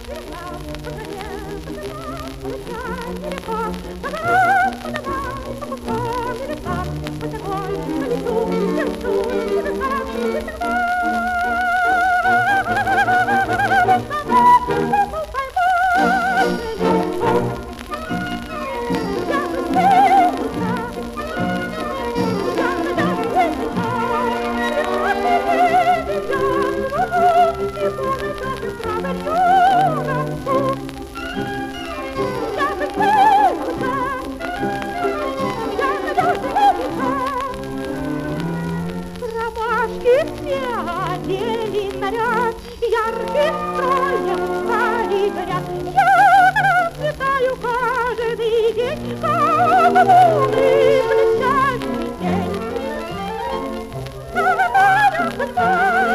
Одели наряд, ярким строем вали горят. Я расцветаю каждый день, как лунный блестящий день. Какая судьба,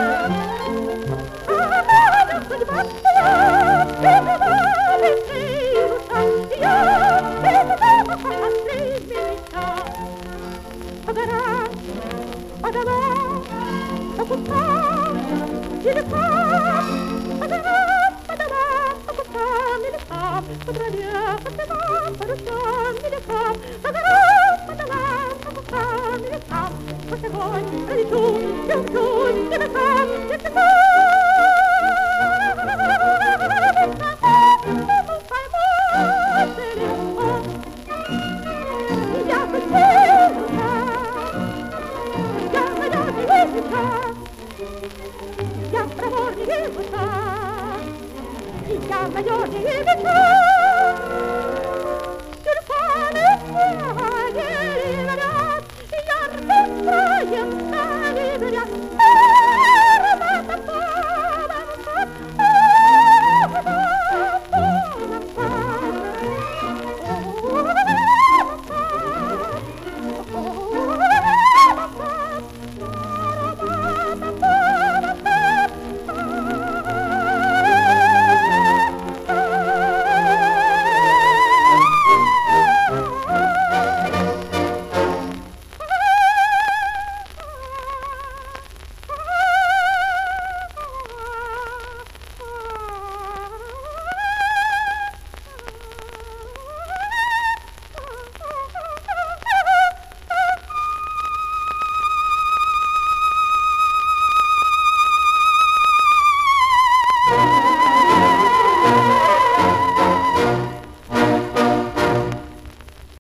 какая судьба, я тебя быстрее душа, я тебя последняя мечта. По горам, по домам, по кустам и лесам, по горам, по кустам и лесам, по траве, по цветам, по ручьям и лесам, по горам, по домам, по кустам и лесам, сквозь огонь пролечу, я учусь небесам, небесам. Я проворнее душа, я надежнее мечта.